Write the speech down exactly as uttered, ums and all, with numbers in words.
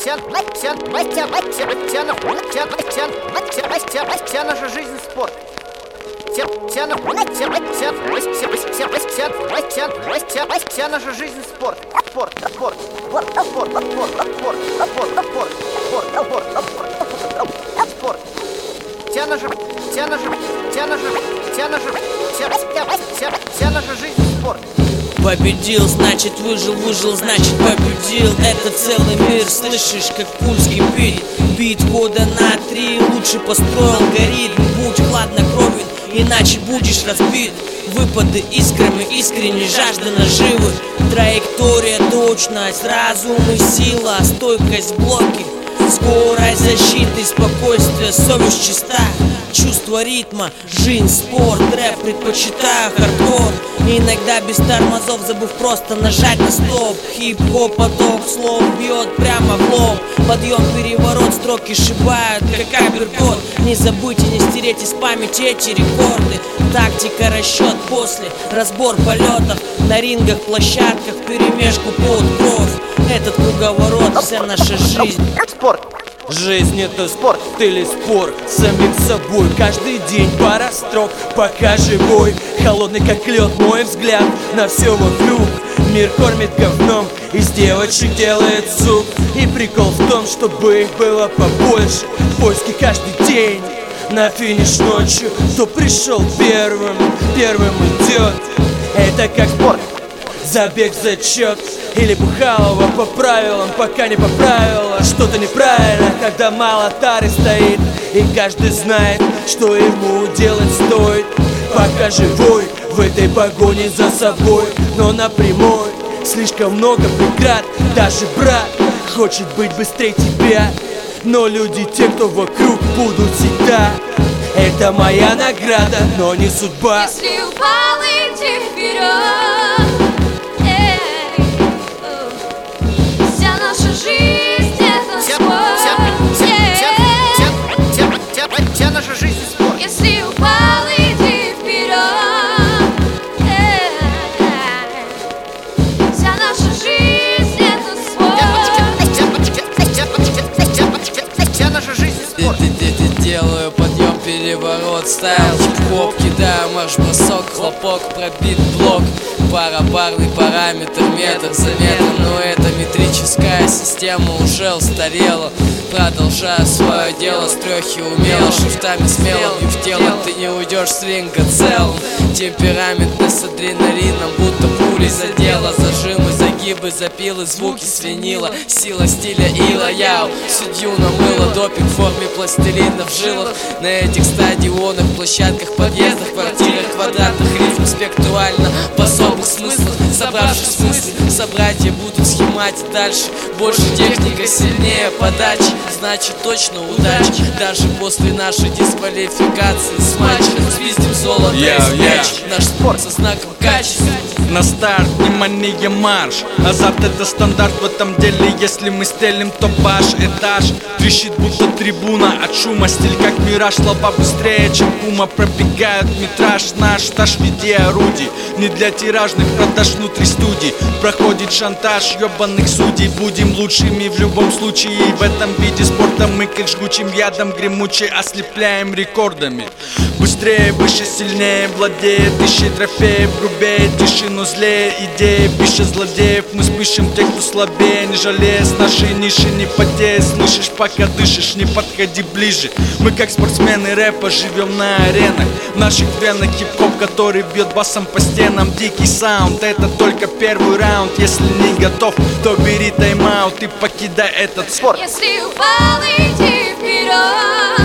Вся наша жизнь спорт. Вся наша жизнь спорт. Спорт, спорт, спорт, спорт, спорт, спорт, спорт, спорт, спорт, спорт. Вся наша, вся наша, вся наша, вся наша, вся, вся наша жизнь спорт. Победил, значит выжил, выжил, значит победил. Это целый мир, слышишь, как пульс кипит. Бит хода на три, лучше построил алгоритм. Будь хладнокровен, иначе будешь разбит. Выпады искрами, искренне жажда наживы. Траектория, точность, разум и сила. Стойкость в блоке, скорость защиты, спокойствие, совесть чиста. Чувство ритма, жизнь, спорт, рэп предпочитаю хардкор. Иногда без тормозов, забыв просто нажать на стоп. Хип-хоп, поток слов бьет прямо в лоб. Подъем, переворот, строки шибают, как апперкот. Не забыть и не стереть из памяти эти рекорды. Тактика, расчет после, разбор полетов. На рингах, площадках, перемешку под кровь. Этот круговорот, вся наша жизнь. Спорт. Жизнь это спорт или спор с самим собой. Каждый день пара строк, пока живой. Холодный как лед мой взгляд на все вокруг. Мир кормит говном, из девочек делает суп. И прикол в том, чтобы их было побольше. Поиски каждый день, на финиш ночью. Кто пришел первым, первым идет. Это как спорт, забег, зачет. Или Бухалова по правилам, пока не по правилам. Что-то неправильно, когда мало тары стоит. И каждый знает, что ему делать стоит. Пока живой в этой погоне за собой. Но на прямой слишком много преград. Даже брат хочет быть быстрее тебя. Но люди, те, кто вокруг, будут всегда. Это моя награда, но не судьба. Если упал, иди вперед. Вся наша жизнь спорт. Если упал, иди вперед. Вся наша жизнь это спорт. Вся наша жизнь спорт. Делаю подъем, переворот, стайл, хип-хоп, кидаю марш-бросок, хлопок, пробит блок. Парабарный параметр, метр за метром, но эта метрическая система уже устарела. Продолжаю свое дело с трехи умело, шифтами смело бью в тело. Ты не уйдешь с ринга целым. Темпераментно с адреналином, будто пулей задела. Зажимы, загибы, запилы, звуки свинила. Сила стиля ила, яу, судью намыло. Допинг в форме пластилина в жилах. На этих стадионах, площадках, подъездах, квартирах, квадратных. Ритм спектруально, в особых смыслах. Собравшись в мысли, собратья будут схематить дальше. Больше техника, сильнее подачи. Значит точно удача. Даже после нашей дисквалификации с матча свистим золото yeah, из yeah. мяча. Наш спорт со знаком качества. На старт, внимание, марш. Азарт это стандарт в этом деле. Если мы стелим, то баш, этаж трещит будто трибуна от шума. Стиль как мираж, слова быстрее, чем кума. Пробегают метраж, наш таж в виде орудий. Не для тиражных продаж внутри студий. Проходит шантаж ебаных судей. Будем лучшими в любом случае. И в этом виде спорта мы как жгучим ядом гремучей ослепляем рекордами. Быстрее, выше, сильнее, владеет тысячи трофеев. Грубее, тише, но злее идеи. Пища злодеев, мы спишем тех, кто слабее. Не жалея с нашей ниши, не потея. Слышишь, пока дышишь, не подходи ближе. Мы как спортсмены рэпа живем на аренах. В наших венах хип-хоп, который бьет басом по стенам. Дикий саунд, это только первый раунд. Если не готов, то бери тайм-аут и покидай этот спорт. Если упал, иди вперед.